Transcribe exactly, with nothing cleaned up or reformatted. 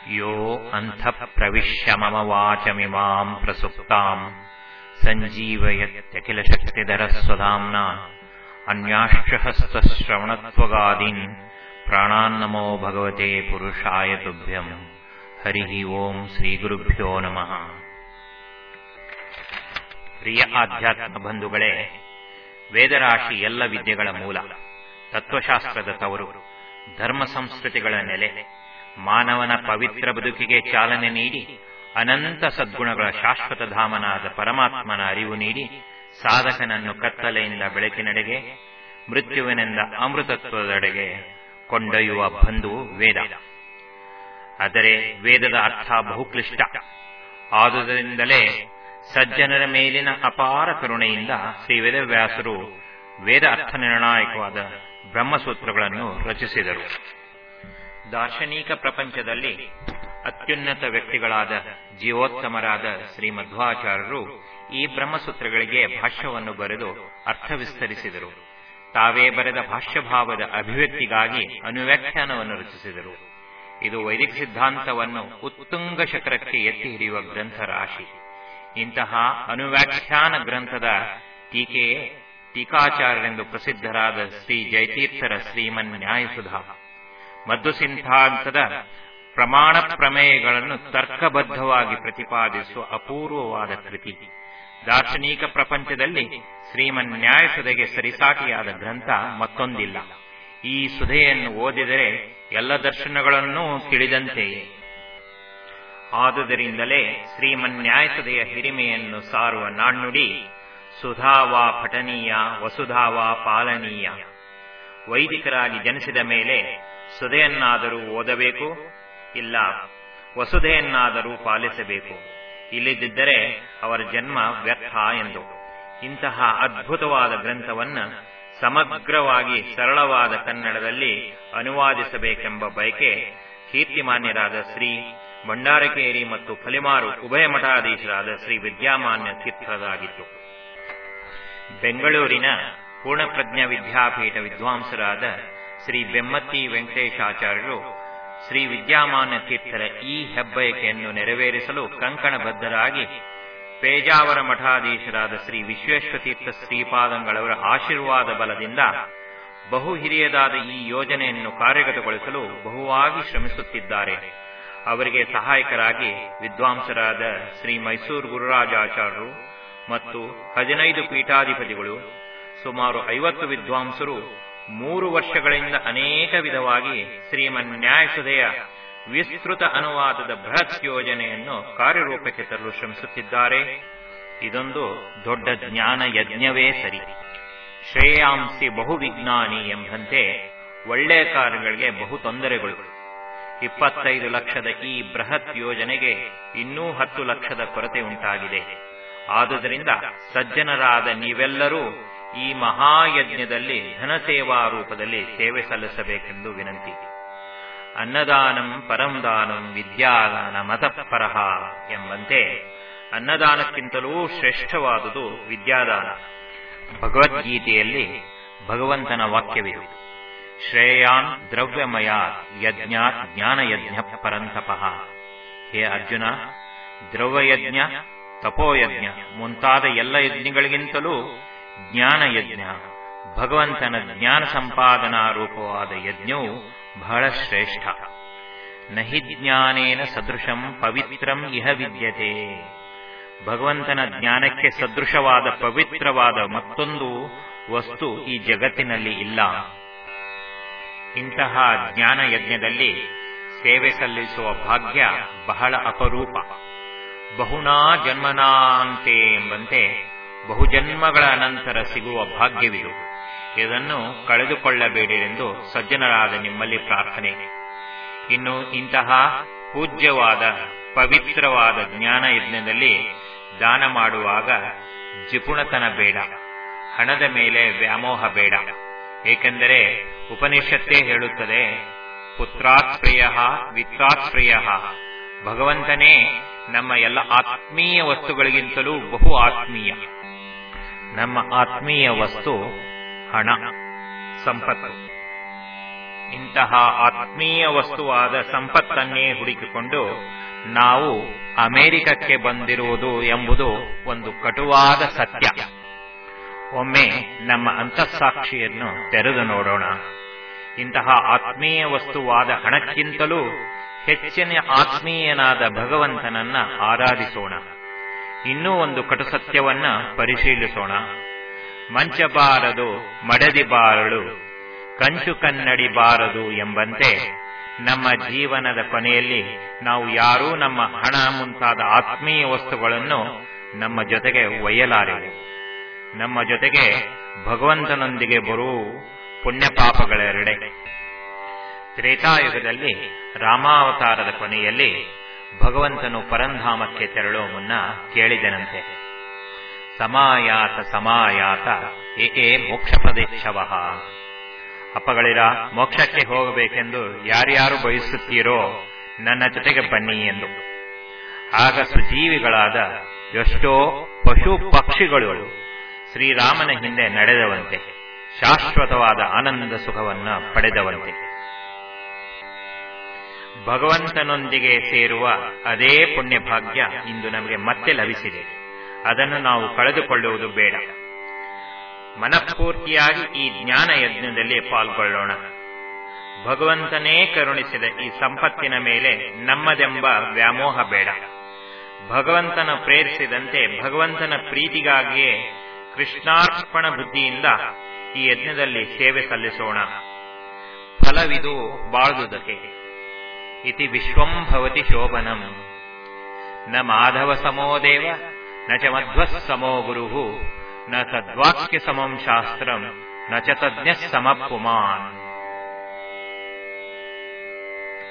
ಯೋ ಅಂತಃ ಪ್ರವಿಶ್ಯ ಮಮ ವಾಚಮಿಮಾಂ ಪ್ರಸುಪ್ತಾಂ ಸಂಜೀವಯತ್ಯಖಿಲ ಶಕ್ತಿಧರ ಸ್ವಧಾಮ್ನಾ ಅನ್ಯಾಶ್ಚ ಹಸ್ತಶ್ರವಣತ್ವಗಾದೀನ್ ಪ್ರಾಣಾನ್ನಮೋ ಭಗವತೆ ಪುರುಷಾಯ ತುಭ್ಯಂ. ಹರಿ ಓಂ ಶ್ರೀ ಗುರುಭ್ಯೋ ನಮಃ. ಪ್ರಿಯ ಆಧ್ಯಾತ್ಮ ಬಂಧುಗಳೇ, ವೇದರಾಶಿ ಎಲ್ಲ ವಿದ್ಯೆಗಳ ಮೂಲ, ತತ್ವಶಾಸ್ತ್ರದ ತವರು, ಧರ್ಮ ಸಂಸ್ಕೃತಿಗಳ ನೆಲೆ, ಮಾನವನ ಪವಿತ್ರ ಬದುಕಿಗೆ ಚಾಲನೆ ನೀಡಿ ಅನಂತ ಸದ್ಗುಣಗಳ ಶಾಶ್ವತ ಧಾಮನಾದ ಪರಮಾತ್ಮನ ಅರಿವು ನೀಡಿ ಸಾಧಕನನ್ನು ಕತ್ತಲೆಯಿಂದ ಬೆಳಕಿನೆಡೆಗೆ, ಮೃತ್ಯುವಿನಿಂದ ಅಮೃತತ್ವದೆಡೆಗೆ ಕೊಂಡೊಯ್ಯುವ ಬಂಧು ವೇದ. ಆದರೆ ವೇದದ ಅರ್ಥ ಬಹುಕ್ಲಿಷ್ಟ. ಆದುದರಿಂದಲೇ ಸಜ್ಜನರ ಮೇಲಿನ ಅಪಾರ ಕರುಣೆಯಿಂದ ಶ್ರೀ ವೇದವ್ಯಾಸರು ವೇದ ಅರ್ಥ ನಿರ್ಣಾಯಕವಾದ ಬ್ರಹ್ಮಸೂತ್ರಗಳನ್ನು ರಚಿಸಿದರು. ದಾರ್ಶನಿಕ ಪ್ರಪಂಚದಲ್ಲಿ ಅತ್ಯುನ್ನತ ವ್ಯಕ್ತಿಗಳಾದ ಜೀವೋತ್ತಮರಾದ ಶ್ರೀ ಮಧ್ವಾಚಾರ್ಯರು ಈ ಬ್ರಹ್ಮಸೂತ್ರಗಳಿಗೆ ಭಾಷ್ಯವನ್ನು ಬರೆದು ಅರ್ಥ ವಿಸ್ತರಿಸಿದರು. ತಾವೇ ಬರೆದ ಭಾಷ್ಯಭಾವದ ಅಭಿವ್ಯಕ್ತಿಗಾಗಿ ಅನುವ್ಯಾಖ್ಯಾನವನ್ನು ರಚಿಸಿದರು. ಇದು ವೈದಿಕ ಸಿದ್ಧಾಂತವನ್ನು ಉತ್ತುಂಗ ಶಕರಕ್ಕೆ ಎತ್ತಿ ಹಿಡಿಯುವ ಗ್ರಂಥ ರಾಶಿ. ಇಂತಹ ಅನುವ್ಯಾಖ್ಯಾನ ಗ್ರಂಥದ ಟೀಕೆಯೇ ಟೀಕಾಚಾರ್ಯರೆಂದು ಪ್ರಸಿದ್ಧರಾದ ಶ್ರೀ ಜಯತೀರ್ಥರ ಶ್ರೀಮನ್ ನ್ಯಾಯಸುಧಾ. ಮದ್ದು ಸಿದ್ಧಾಂತದ ಪ್ರಮಾಣ ಪ್ರಮೇಯಗಳನ್ನು ತರ್ಕಬದ್ಧವಾಗಿ ಪ್ರತಿಪಾದಿಸುವ ಅಪೂರ್ವವಾದ ಕೃತಿ. ದಾರ್ಶನಿಕ ಪ್ರಪಂಚದಲ್ಲಿ ಶ್ರೀಮನ್ ನ್ಯಾಯಸುಧೆಗೆ ಸರಿಸಾಟಿಯಾದ ಗ್ರಂಥ ಮತ್ತೊಂದಿಲ್ಲ. ಈ ಸುಧೆಯನ್ನು ಓದಿದರೆ ಎಲ್ಲ ದರ್ಶನಗಳನ್ನೂ ತಿಳಿದಂತೆಯೇ. ಆದುದರಿಂದಲೇ ಶ್ರೀಮನ್ ನ್ಯಾಯಸುಧೆಯ ಹಿರಿಮೆಯನ್ನು ಸಾರುವ ನಾಣ್ಣುಡಿ ಸುಧಾವಾ ಪಠನೀಯ ವಸುಧಾವಾ ಪಾಲನೀಯ. ವೈದಿಕರಾಗಿ ಜನಿಸಿದ ಮೇಲೆ ಸುಧೆಯನ್ನಾದರೂ ಓದಬೇಕು, ಇಲ್ಲ ವಸುಧೆಯನ್ನಾದರೂ ಪಾಲಿಸಬೇಕು. ಇಲ್ಲದಿದ್ದರೆ ಅವರ ಜನ್ಮ ವ್ಯರ್ಥ ಎಂದು. ಇಂತಹ ಅದ್ಭುತವಾದ ಗ್ರಂಥವನ್ನು ಸಮಗ್ರವಾಗಿ ಸರಳವಾದ ಕನ್ನಡದಲ್ಲಿ ಅನುವಾದಿಸಬೇಕೆಂಬ ಬಯಕೆ ಕೀರ್ತಿಮಾನ್ಯರಾದ ಶ್ರೀ ಭಂಡಾರಕೇರಿ ಮತ್ತು ಫಲಿಮಾರು ಉಭಯ ಮಠಾಧೀಶರಾದ ಶ್ರೀ ವಿದ್ಯಾಮಾನ್ಯ ತೀರ್ಥರಾಗಿತ್ತು. ಬೆಂಗಳೂರಿನ ಪೂರ್ಣಪ್ರಜ್ಞ ವಿದ್ಯಾಪೀಠ ವಿದ್ವಾಂಸರಾದ ಶ್ರೀ ಬೆಮ್ಮತ್ತಿ ವೆಂಕಟೇಶಾಚಾರ್ಯರು ಶ್ರೀ ವಿದ್ಯಾಮಾನ್ಯ ತೀರ್ಥರ ಈ ಹೆಬ್ಬಯಕೆಯನ್ನು ನೆರವೇರಿಸಲು ಕಂಕಣಬದ್ಧರಾಗಿ ಪೇಜಾವರ ಮಠಾಧೀಶರಾದ ಶ್ರೀ ವಿಶ್ವೇಶ್ವತೀರ್ಥ ಶ್ರೀಪಾದಂಗಳವರ ಆಶೀರ್ವಾದ ಬಲದಿಂದ ಬಹು ಹಿರಿಯದಾದ ಈ ಯೋಜನೆಯನ್ನು ಕಾರ್ಯಗತಗೊಳಿಸಲು ಬಹುವಾಗಿ ಶ್ರಮಿಸುತ್ತಿದ್ದಾರೆ. ಅವರಿಗೆ ಸಹಾಯಕರಾಗಿ ವಿದ್ವಾಂಸರಾದ ಶ್ರೀ ಮೈಸೂರು ಗುರುರಾಜಾಚಾರ್ಯರು ಮತ್ತು ಹದಿನೈದು ಪೀಠಾಧಿಪತಿಗಳು, ಸುಮಾರು ಐವತ್ತು ವಿದ್ವಾಂಸರು ಮೂರು ವರ್ಷಗಳಿಂದ ಅನೇಕ ವಿಧವಾಗಿ ಶ್ರೀಮನ್ ನ್ಯಾಯಸುಧೆಯ ವಿಸ್ತೃತ ಅನುವಾದದ ಬೃಹತ್ ಯೋಜನೆಯನ್ನು ಕಾರ್ಯರೂಪಕ್ಕೆ ತರಲು ಶ್ರಮಿಸುತ್ತಿದ್ದಾರೆ. ಇದೊಂದು ದೊಡ್ಡ ಜ್ಞಾನ ಯಜ್ಞವೇ ಸರಿ. ಶ್ರೇಯಾಂಸಿ ಬಹುವಿಜ್ಞಾನಿ ಎಂಬಂತೆ ಒಳ್ಳೆಯ ಕಾರ್ಯಗಳಿಗೆ ಬಹು ತೊಂದರೆಗಳು. ಇಪ್ಪತ್ತೈದು ಲಕ್ಷದ ಈ ಬೃಹತ್ ಯೋಜನೆಗೆ ಇನ್ನೂ ಹತ್ತು ಲಕ್ಷದ ಕೊರತೆ ಉಂಟಾಗಿದೆ. ಆದುದರಿಂದ ಸಜ್ಜನರಾದ ನೀವೆಲ್ಲರೂ ಈ ಮಹಾಯಜ್ಞದಲ್ಲಿ ಧನಸೇವಾ ರೂಪದಲ್ಲಿ ಸೇವೆ ಸಲ್ಲಿಸಬೇಕೆಂದು ವಿನಂತಿ. ಅನ್ನದಾನಂ ಪರಂದಾನಂ ವಿದ್ಯಾದಾನ ಮತಃಪರಃ ಎಂಬಂತೆ ಅನ್ನದಾನಕ್ಕಿಂತಲೂ ಶ್ರೇಷ್ಠವಾದುದು ವಿದ್ಯಾದಾನ. ಭಗವದ್ಗೀತೆಯಲ್ಲಿ ಭಗವಂತನ ವಾಕ್ಯವಿದೆ, ಶ್ರೇಯಾನ್ ದ್ರವ್ಯಮಯ ಯಜ್ಞಾತ್ ಜ್ಞಾನಯಜ್ಞ ಪರಂತಪಃ. ಹೇ ಅರ್ಜುನ, ದ್ರವ್ಯಯಜ್ಞ, ತಪೋಯಜ್ಞ ಮುಂತಾದ ಎಲ್ಲ ಯಜ್ಞಗಳಿಗಿಂತಲೂ ಜ್ಞಾನಯಜ್ಞ, ಭಗವಂತನ ಜ್ಞಾನ ಸಂಪಾದನಾ ರೂಪವಾದ ಯಜ್ಞವು ಬಹಳ ಶ್ರೇಷ್ಠ. ನಹಿ ಜ್ಞಾನೇನ ಸದೃಶಂ ಪವಿತ್ರಂ ಇಹ ವಿದ್ಯತೆ. ಭಗವಂತನ ಜ್ಞಾನಕ್ಕೆ ಸದೃಶವಾದ ಪವಿತ್ರವಾದ ಮತ್ತೊಂದು ವಸ್ತು ಈ ಜಗತ್ತಿನಲ್ಲಿ ಇಲ್ಲ. ಇಂತಹ ಜ್ಞಾನ ಯಜ್ಞದಲ್ಲಿ ಸೇವೆ ಸಲ್ಲಿಸುವ ಭಾಗ್ಯ ಬಹಳ ಅಪರೂಪ. ಬಹುನಾ ಜನ್ಮನಾಂತೆ ಎಂಬಂತೆ ಬಹುಜನ್ಮಗಳ ಅನಂತರ ಸಿಗುವ ಭಾಗ್ಯವಿದು. ಇದನ್ನು ಕಳೆದುಕೊಳ್ಳಬೇಡಿರೆಂದು ಸಜ್ಜನರಾದ ನಿಮ್ಮಲ್ಲಿ ಪ್ರಾರ್ಥನೆ. ಇನ್ನು ಇಂತಹ ಪೂಜ್ಯವಾದ ಪವಿತ್ರವಾದ ಜ್ಞಾನ ಯಜ್ಞದಲ್ಲಿ ದಾನ ಮಾಡುವಾಗ ಜಿಪುಣತನ ಬೇಡ, ಹಣದ ಮೇಲೆ ವ್ಯಾಮೋಹ ಬೇಡ. ಏಕೆಂದರೆ ಉಪನಿಷತ್ತೇ ಹೇಳುತ್ತದೆ, ಪುತ್ರಾತ್ ಪ್ರಿಯಃ ವಿತ್ರಾತ್ ಪ್ರಿಯಃ. ಭಗವಂತನೇ ನಮ್ಮ ಎಲ್ಲ ಆತ್ಮೀಯ ವಸ್ತುಗಳಿಗಿಂತಲೂ ಬಹು ಆತ್ಮೀಯ. ನಮ್ಮ ಆತ್ಮೀಯ ವಸ್ತು ಹಣ, ಸಂಪತ್ತು. ಇಂತಹ ಆತ್ಮೀಯ ವಸ್ತುವಾದ ಸಂಪತ್ತನ್ನೇ ಹುಡುಕಿಕೊಂಡು ನಾವು ಅಮೆರಿಕಕ್ಕೆ ಬಂದಿರುವುದು ಎಂಬುದು ಒಂದು ಕಟುವಾದ ಸತ್ಯ. ಒಮ್ಮೆ ನಮ್ಮ ಅಂತಃಸಾಕ್ಷಿಯನ್ನು ತೆರೆದು ನೋಡೋಣ. ಇಂತಹ ಆತ್ಮೀಯ ವಸ್ತುವಾದ ಹಣಕ್ಕಿಂತಲೂ ಹೆಚ್ಚಿನ ಆತ್ಮೀಯನಾದ ಭಗವಂತನನ್ನ ಆರಾಧಿಸೋಣ. ಇನ್ನೂ ಒಂದು ಕಟು ಸತ್ಯವನ್ನ ಪರಿಶೀಲಿಸೋಣ. ಮಂಚ ಬಾರದು ಮಡದಿ ಬಾರಳು, ಕಂಚು ಕನ್ನಡಿ ಬಾರದು ಎಂಬಂತೆ ನಮ್ಮ ಜೀವನದ ಕೊನೆಯಲ್ಲಿ ನಾವು ಯಾರೂ ನಮ್ಮ ಹಣ ಮುಂತಾದ ಆತ್ಮೀಯ ವಸ್ತುಗಳನ್ನು ನಮ್ಮ ಜೊತೆಗೆ ಒಯ್ಯಲಾರೆವು. ನಮ್ಮ ಜೊತೆಗೆ ಭಗವಂತನೊಂದಿಗೆ ಬರುವ ಪುಣ್ಯ ಪಾಪಗಳೆರಡೆ. ತ್ರೇತಾಯುಗದಲ್ಲಿ ರಾಮಾವತಾರದ ಕೊನೆಯಲ್ಲಿ ಭಗವಂತನು ಪರಂಧಾಮಕ್ಕೆ ತೆರಳುವ ಮುನ್ನ ಕೇಳಿದನಂತೆ, ಸಮಾಯಾತ ಸಮಾಯಾತ ಏಕೆ ಮೋಕ್ಷ ಪ್ರದೇಶವಃ. ಅಪ್ಪಗಳಿರ, ಮೋಕ್ಷಕ್ಕೆ ಹೋಗಬೇಕೆಂದು ಯಾರ್ಯಾರು ಬಯಸುತ್ತೀರೋ ನನ್ನ ಜೊತೆಗೆ ಬನ್ನಿ ಎಂದು. ಆಗ ಸುಜೀವಿಗಳಾದ ಎಷ್ಟೋ ಪಶು ಪಕ್ಷಿಗಳು ಶ್ರೀರಾಮನ ಹಿಂದೆ ನಡೆದವಂತೆ, ಶಾಶ್ವತವಾದ ಆನಂದ ಸುಖವನ್ನ ಪಡೆದವಂತೆ. ಭಗವಂತನೊಂದಿಗೆ ಸೇರುವ ಅದೇ ಪುಣ್ಯ ಭಾಗ್ಯ ಇಂದು ನಮಗೆ ಮತ್ತೆ ಲಭಿಸಿದೆ. ಅದನ್ನು ನಾವು ಕಳೆದುಕೊಳ್ಳುವುದು ಬೇಡ. ಮನಃಪೂರ್ತಿಯಾಗಿ ಈ ಜ್ಞಾನ ಯಜ್ಞದಲ್ಲಿ ಪಾಲ್ಗೊಳ್ಳೋಣ. ಭಗವಂತನೇ ಕರುಣಿಸಿದ ಈ ಸಂಪತ್ತಿನ ಮೇಲೆ ನಮ್ಮದೆಂಬ ವ್ಯಾಮೋಹ ಬೇಡ. ಭಗವಂತನ ಪ್ರೇರಿಸಿದಂತೆ ಭಗವಂತನ ಪ್ರೀತಿಗಾಗಿಯೇ ಕೃಷ್ಣಾರ್ಪಣ ಬುದ್ಧಿಯಿಂದ ಈ ಯಜ್ಞದಲ್ಲಿ ಸೇವೆ ಸಲ್ಲಿಸೋಣ. ಫಲವಿದು ಬಾಳುವುದಕ್ಕೆ. ಇತಿ ವಿಶ್ವಂ ಭವತಿ ಶೋಭನಂ. ನ ಮಾಧವ ಸಮೋ ದೇವ ನ ಚ ಮಧ್ವ ಸಮೋ ಗುರುಃ ನ ತದ್ವಾಕ್ಯ ಸಮಂ ಶಾಸ್ತ್ರಂ ನ ಚ ತಜ್ಞ ಸಮ ಪುಮಾನ್.